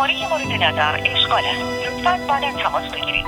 شماره مورد نظر اشغال است. لطفاً بعد تماس بگیرید.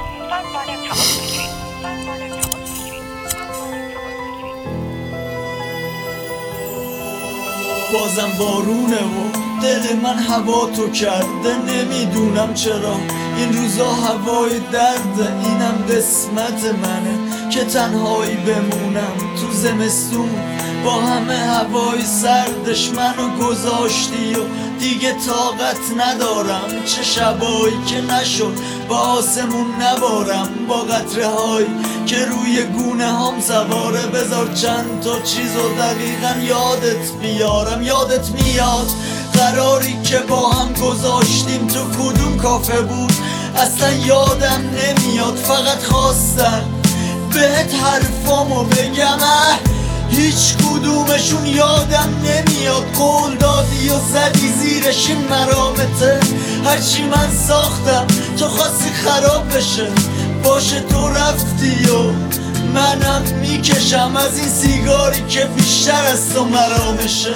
بازم بارونه و دل من هوا تو کرده، نمیدونم چرا این روزا هوای درده. اینم قسمت منه که تنهایی بمونم تو زمستون با همه هوای سردش. منو گذاشتی و دیگه طاقت ندارم، چه شبایی که نشد با آسمون نبارم، با قطره هایی که روی گونه هم سواره. بذار چند تا چیزو دقیقا یادت بیارم. یادت میاد قراری که با هم گذاشتیم تو کدوم کافه بود؟ اصلا یادم نمیاد، فقط خواستم بهت حرفامو بگم. هیچ کدومشون یادم نمیاد. قول دادی و زدی زیرش این مرامته، هرچی من ساختم تو خواستی خراب بشه. باشه تو رفتی و منم میکشم از این سیگاری که بیشتر از تو مرامشه.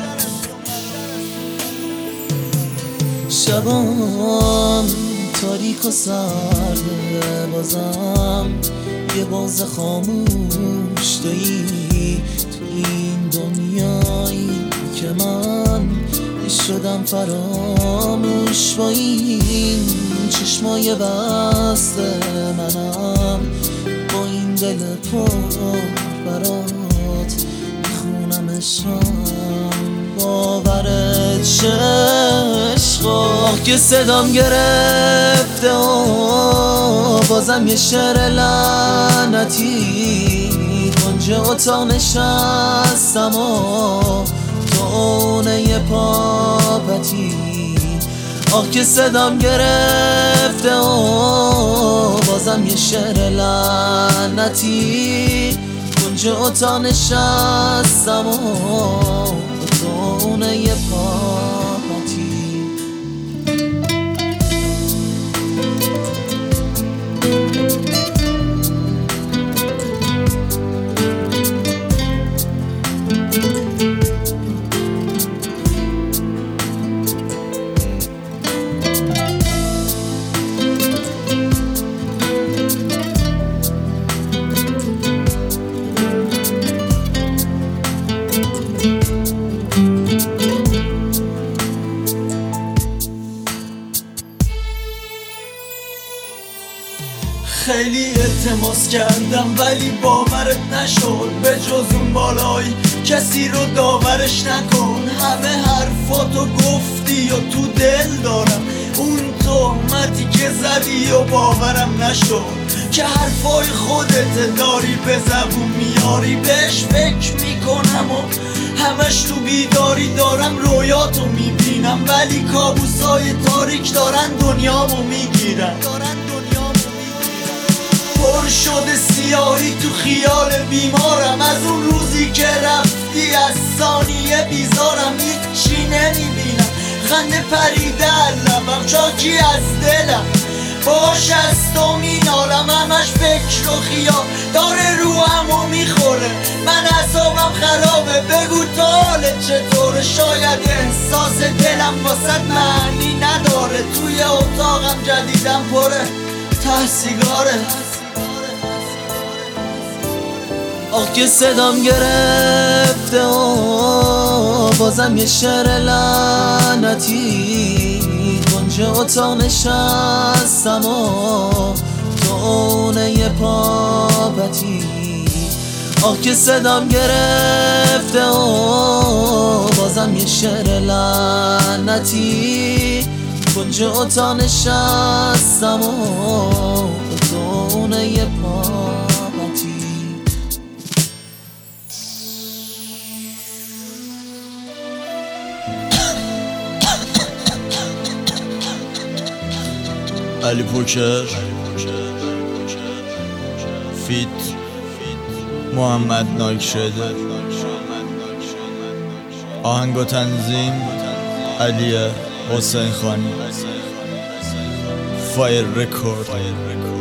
شبام تاریک و سرده، بازم یه باز خاموش تویی تو این دنیایی که من شدم فراموش. با این چشمای بسته منم با این دل پر برات میخونم عشقم. باورت عشقا که صدام گرفته و بازم یه شعر لعنتی کنج اتاق نشستم و تو اونه پاپتی. آه که صدام گرفته و بازم یه شعر لعنتی کنج اتاق نشستم و تو اونه پاپتی. خیلی التماس کردم ولی باورت نشد. به جز اون بالایی کسی رو داورش نکن. همه حرفاتو گفتی و تو دل دارم. اون تهمتی که زدی و باورم نشد که حرفای خودت داری به زبون میاری. بهش فکر میکنم و همش تو بیداری دارم رویاتو میبینم، ولی کابوسای تاریک دارن دنیامو میگیرن. پر شده سیاهی تو خیال بیمارم. از اون روزی که رفتی از ثانیه بیزارم. هیچی نمیبینم، خنده پریده لبم، چاکی از دلم باش از تو مینارم. همش فکر و خیال داره روحمو میخوره، من اعصابم خرابه. بگو تا حالت چطوره؟ شاید احساس دلم واسد معنی نداره. توی اتاقم جدیدم پره ته سیگاره. آه که صدام گرفته و بازم یه شعر لعنتی کنج اتاق نشستم و تو اونه پاپتی. آه که صدام گرفته و بازم یه شعر لعنتی کنج اتاق نشستم و تو اونه پاپتی. علی پوکر فیت محمد نایک شده. آهنگ و تنظیم علی حسین خانی. فایر رکورد.